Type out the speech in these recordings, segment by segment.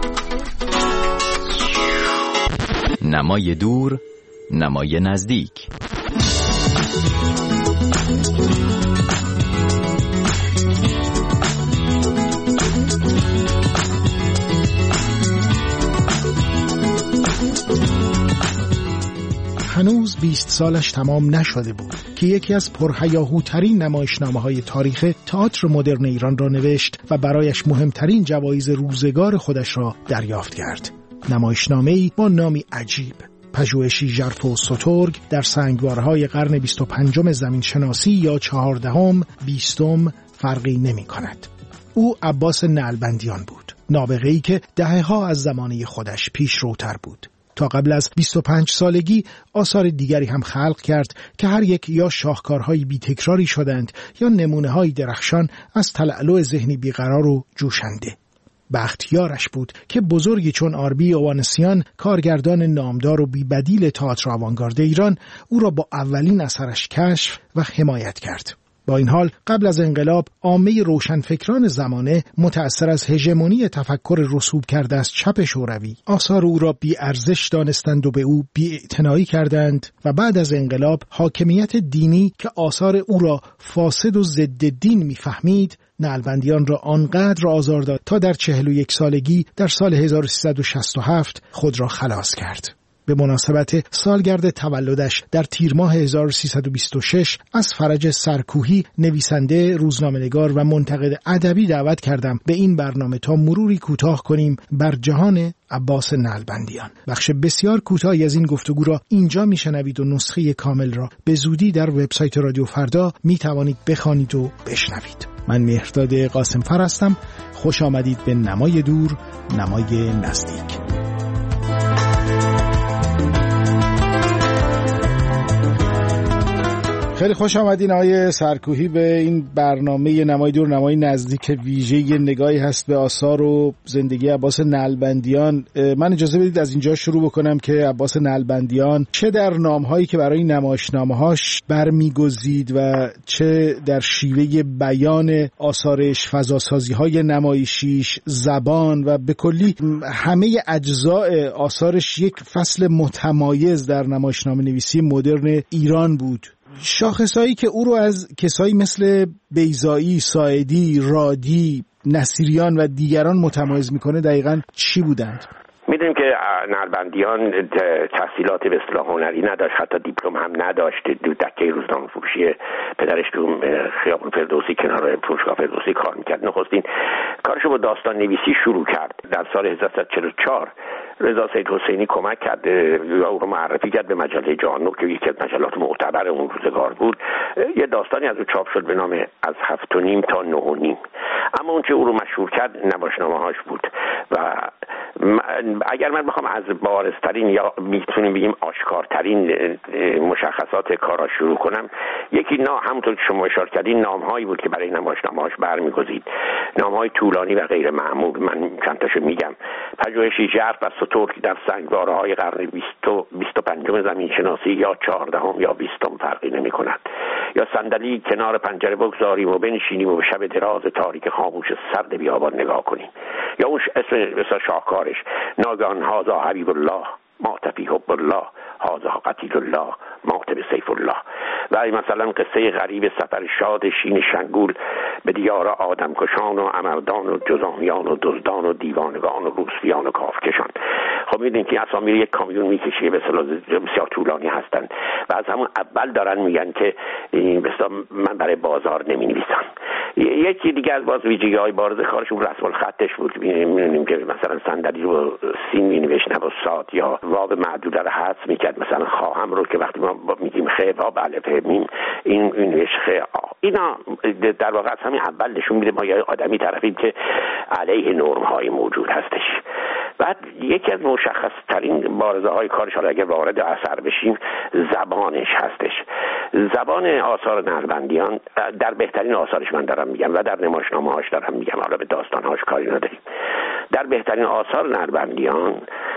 نمای دور، نمای نزدیک. هنوز 20 سالش تمام نشده بود که یکی از پرهیاهوترین نمایشنامه‌های تاریخ تئاتر مدرن ایران را نوشت و برایش مهمترین جوایز روزگار خودش را دریافت کرد. نمایشنامه‌ای با نامی عجیب، پژوهشی ژرف و سترگ در سنگوارهای قرن 25 زمین شناسی یا 14م 20م فرقی نمی کند. او عباس نعلبندیان بود، نابغه‌ای که دهه‌ها از زمانه خودش پیشروتر بود. تا قبل از 25 سالگی آثار دیگری هم خلق کرد که هر یک یا شاهکارهای بی تکراری شدند یا نمونه‌های درخشان از تلألؤ ذهنی بیقرار و جوشنده. بختیارش بود که بزرگی چون آربی اوانسیان، کارگردان نامدار و بی‌بدیل تئاتر آوانگارد ایران، او را با اولین اثرش کشف و حمایت کرد. با این حال قبل از انقلاب عامه روشنفکران زمانه متأثر از هژمونی تفکر رسوب کرده از چپ شوروی آثار او را بی ارزش دانستند و به او بی‌اعتنایی کردند و بعد از انقلاب حاکمیت دینی که آثار او را فاسد و ضد دین می‌فهمید نعلبندیان را آنقدر آزار داد تا در 41 سالگی در سال 1367 خود را خلاص کرد. به مناسبت سالگرد تولدش در تیر ماه 1326 از فرج سرکوهی، نویسنده، روزنامه‌نگار و منتقد ادبی دعوت کردم به این برنامه تا مروری کوتاه کنیم بر جهان عباس نعلبندیان. بخش بسیار کوتاهی از این گفتگو را اینجا میشنوید و نسخه کامل را به زودی در وبسایت رادیو فردا میتوانید بخوانید و بشنوید. من مهرداد قاسمفر هستم. خوش آمدید به نمای دور، نمای نزدیک. خیلی خوش آمدین آقای سرکوهی به این برنامه نمای دور نمای نزدیک ویژه نگاهی هست به آثار و زندگی عباس نعلبندیان. من اجازه بدید از اینجا شروع بکنم که عباس نعلبندیان چه در نامهایی که برای نمایشنامه‌هاش برمیگزید و چه در شیوه بیان آثارش، فضاسازی‌های نمایشیش، زبان و به کلی همه اجزای آثارش یک فصل متمایز در نمایشنامه نویسی مدرن ایران بود. شاخصایی که او رو از کسایی مثل بیضایی، ساعدی، رادی، نصیریان و دیگران متمایز میکنه دقیقاً چی بودند؟ میدونیم که نعلبندیان تحصیلات به اصطلاح هنری نداشت، حتی دیپلم هم نداشت. دکه روزنامه فروشی پدرش تو خیابون فردوسی کنار فروشگاه فردوسی کار میکرد. نخستین کارشو با داستان نویسی شروع کرد. در سال 1344 رضا سید حسینی کمک کرد یا او رو معرفی کرد به مجله جهان که یکی از مجلات معتبر اون روزگار بود. یه داستانی از او چاپ شد به نام از 7.5 تا 9.5. اما اون که او رو مشهور کرد نمایشنامه‌هاش بود و اگر من بخوام از بارزترین یا میتونیم بگیم آشکارترین مشخصات کارا شروع کنم، یکی همونطور که شما اشاره کردین نامهایی بود که برای نمایشنامه‌هاش برمیگزید، نامهای طولانی و غیر معمول. من چند تاشو میگم. پژوهشی ژرف و سترگ در سنگواره‌های قرن 25 زمین شناسی یا 14م یا 20م فرقی نمی‌کند، یا صندلی کنار پنجره بگذاریم و بنشینیم و به شب دراز تاریک خاموش سرد بیابان نگاه کنیم، یا اون اسم شاهکارش ناگهان هذا حبیب الله مات فی حب الله هذا قتیل الله مات به سیف الله. و مثلا قصه غریب سفر شاد شین شنگول به دیار آدم کشان و امردان و جزامیان و دزدان و دیوانگان و روسفیان و کافکشان. خب میدونید که اسامی یک کامیون میکشه به اصطلاح بسیار طولانی هستن و از همون اول دارن میگن که به اصطلاح من برای بازار نمینویسم. یکی دیگه از باز ویژگی‌های بارز کارشون رسم الخطش بود. می‌بینیم که مثلا صندلی رو سین می‌نوشت نه با صاد، یا واو معدوده رو حذف می‌کرد، مثلا خواهم رو که وقتی ما میگیم خ واو الف میم این نوشت خ آ. اینا در واقع از همین اول نشون میده ما یه آدمی طرفیم که علیه نرم‌های موجود هستش. بعد یکی از مشخص‌ترین بارزه‌های کارش، حالا اگه وارد اثر بشیم، زبانش هستش. زبان آثار نعلبندیان در بهترین آثارش من دارم میگم و در نمایشنامه‌هاش دارم میگم، حالا به داستان‌هاش کاری نداریم. در بهترین آثار نعلبندیان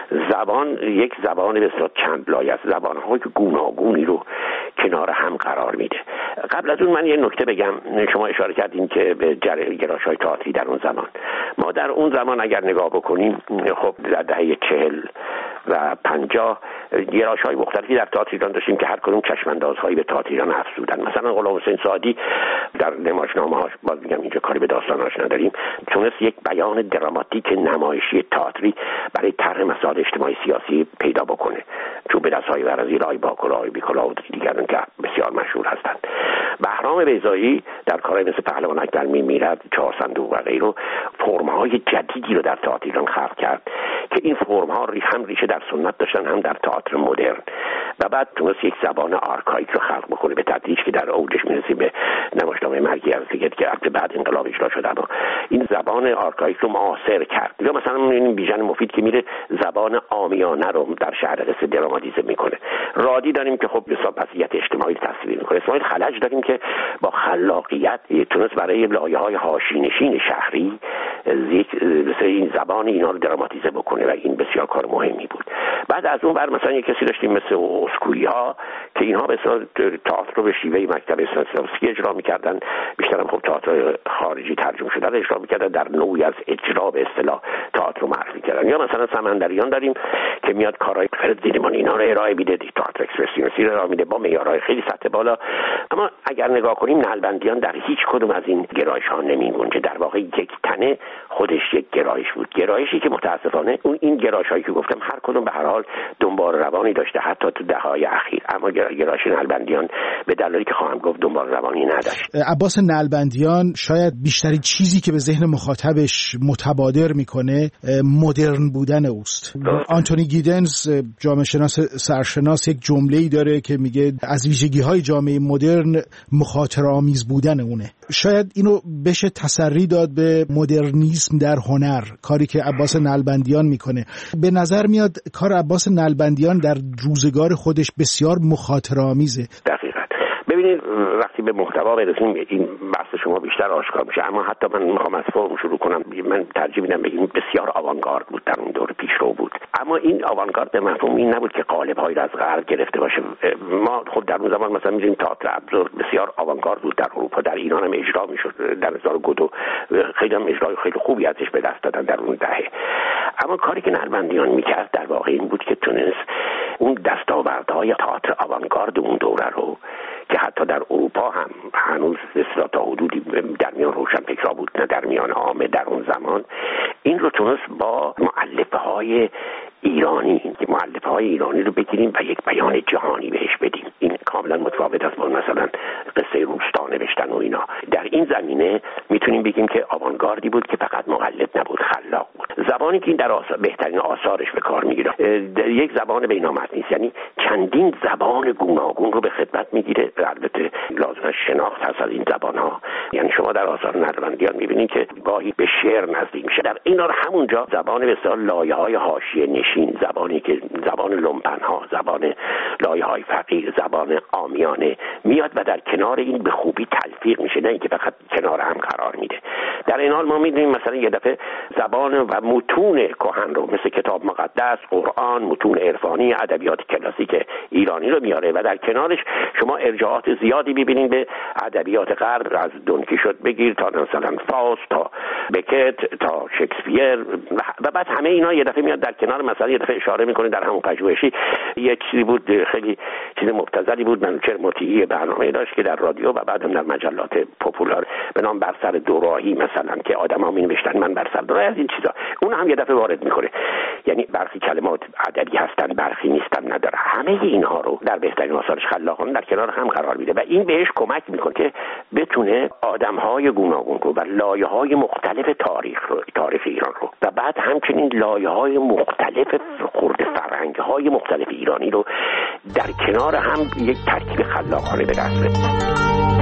زبان یک زبان بسیار چند لایه است، زبان‌های گوناگونی رو کنار هم قرار میده. قبل از اون من یه نکته بگم. شما اشاره کردین که به گرایش‌های تئاتری در اون زمان، ما در اون زمان اگر نگاه بکنیم خب در دهه 40 و 50 گرایش‌های مختلفی در تئاتر ایران داشتیم که هر کدوم چشم‌اندازهایی به تئاتر ایران افزودن. مثلا غلام حسین سعدی در نمایشنامه‌هاش، باز میگم اینجا کاری به داستاناش نداریم، تونست یک بیان دراماتیک نمایشی تئاتری برای طرح مسائل اجتماعی سیاسی پیدا بکنه. چون به دست‌های ورزی رای با کلاه بیکلاه و دیگران که بسیار مشهور هستند. بهرام بیضایی در کارهای مثل پهلوان اکبر میمیرد، چهار صندوق و غیره فرم‌های جدیدی رو در تئاتر ایران خلق کرد که این فرم‌ها هم ریشه در سنت داشتن هم در تئاتر مدرن، و بعد تونست یک زبان آرکایک رو خلق بکنه به تدریج که در اوجش میرسیم به نمایشنامه مرگی از دیگه که بعد انقلاب اجرا شد. اما این زبان آرکایک رو معاصر کرد. یا مثلا این بیژن مفید که میره زبان عامیانه رو در شهر قصه دراماتیزه میکنه. رادی داریم که خب به وضعیت اجتماعی تصویر میکنه. اسماعیل خلج داریم که با خلاقیت تونست برای لایه‌های حاشیه‌نشین شهری مثل این زبان اینا رو دراماتیزه بکنه و این بسیار کار مهمی بود. بعد از اون بر مثلا یک کسی داشتیم مثل اسکویی‌ها که اینها به اصطلاح تئاتر رو به شیوه مکتب استانسلافسکی اجرا می‌کردن، بیشتر هم خب تئاتر خارجی ترجمه شده رو اجرا می‌کردن، در نوعی از اجرا به اصطلاح تئاتر رو معرفی کردن. یا مثلا سمندریان داریم که میاد کارهای فرد زیرمان اینا رو ارائه میده، تئاتر اکسپرسیونیستی رو ارائه میده با معیارهای خیلی سطح بالا. اما اگر نگاه کنیم نلبندیان در هیچ کدوم از این گرایش‌ها نمی‌گنجه. در واقع یک تنه خودش یک گرایش بود، گرایشی که متاسفانه این گرایش‌هایی که گفتم هر کدوم به هر حال دنبال روانی داشته حتی تو دهه‌های اخیر، اما گرایش نلبندیان به دلایلی که خواهم گفت دنبال روانی نداشت. عباس نلبندیان شاید بیشترین چیزی که به ذهن مخاطبش متبادر میکنه مدرن بودن اوست. آنتونی گیدنز جامعه شناس سرشناس یک جمله‌ای داره که میگه از ویژگی‌های جامعه مدرن مخاطره‌آمیز بودن اونه. شاید اینو بشه تسری داد به مدرنیسم در هنر، کاری که عباس نلبندیان میکنه. به نظر میاد کار عباس نلبندیان در روزگار خودش بسیار مخاطره‌آمیزه. دقیقاً. ببینید وقتی به محتوا برسیم این بحث شما بیشتر آشکار میشه، اما حتی من میخوام از فرم شروع کنم. من ترجیح میدم بگیم بسیار آوانگارد بود، در اون دور پیشرو بود. اما این آوانگارد به مفهوم این نبود که قالب‌هایی را از غرب گرفته باشه. ما خود در اون زمان مثلا می‌دونیم تئاتر ابزورد بسیار آوانگارد بود در اروپا، در ایران هم اجرا میشد. در 2002 خیلی هم اجرای خیلی خوبی ازش به دست دادن در اون دهه. اما کاری که نلبندیان میکرد در واقع این بود که تونست اون دستاوردهای تئاتر آوانگارد اون دوره رو که حتی در اروپا هم هنوز اصلا تا حدودی در میان روشنفکرها بود نه در میان عامه در اون زمان، این رو تونست با مؤلفه‌های ایرانی رو بگیریم و یک بیان جهانی بهش بدیم. این کاملا متفاوت است با مثلا قصه روستا نوشتن و اینا. در این زمینه میتونیم بگیم که آوانگاردی بود که فقط مقلد نبود، خلاق بود. زبانی که این در بهترین آثارش به کار میگیره یک زبان بین‌المللی است، یعنی چندین زبان گوناگون رو به خدمت میگیره. البته لازم شناخت هست از این زبان‌ها. یعنی شما در آثار نلبندیان میبینید که گاهی به شعر نزدیک میشه. در این حال همونجا زبان به اصطلاح لایه‌های حاشیه نشین، زبانی که زبان لومپن‌ها، زبان لایه‌های فقیر، زبان عامیانه میاد و در کنار این به خوبی تلفیق میشه، نه اینکه فقط کنار هم قرار میده. در این حال ما می‌بینیم مثلا یه دفعه زبان و متون کهن رو مثل کتاب مقدس، قرآن، متون عرفانی، ادبیات کلاسیک ایرانی رو میاره و در کنارش شما ارجاعات زیادی می‌بینید به ادبیات غرب، از دون کیشوت بگیر تا مثلا فاست تا بکت تا شکسپیر و بعد همه اینا یه دفعه میاد در کنار. مثلا یه دفعه اشاره میکنه در همون پژوهشی یک چیزی بود، خیلی چیز مبتذلی بود، منوچهر مطیعی برنامه داشت که در رادیو و بعدم در مجلات پاپولار به نام بر سر دوراهی مثلا که آدم‌ها می‌نوشتن من بر سر دوراهی از این چیزا، اون هم یه دفعه وارد میکنه. یعنی برخی کلمات ادبی هستن برخی نیستن، نداره. همه اینها رو در بهترین آثارش خلاقانه در کنار هم قرار میده و این بهش کمک میکنه که بتونه آدم‌های گوناگون رو و لایه‌های مختلف تاریخ ایران رو و بعد همچنین لایه‌های مختلف خرد فرهنگ‌های مختلف ایرانی رو در کنار هم یک ترکیب خلاقانه به دست بیاره.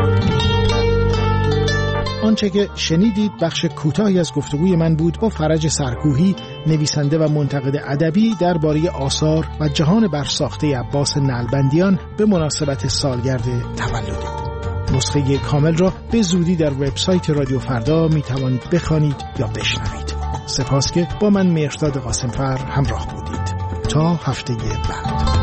آنچه که شنیدید بخش کوتاهی از گفتگوی من بود با فرج سرکوهی، نویسنده و منتقد ادبی درباره آثار و جهان برساخته عباس نلبندیان به مناسبت سالگرد تولد او. نسخه کامل را به زودی در وبسایت رادیو فردا می توانید بخوانید یا بشنوید. سپاس که با من مهرداد قاسمفر همراه بودید. تا هفته بعد.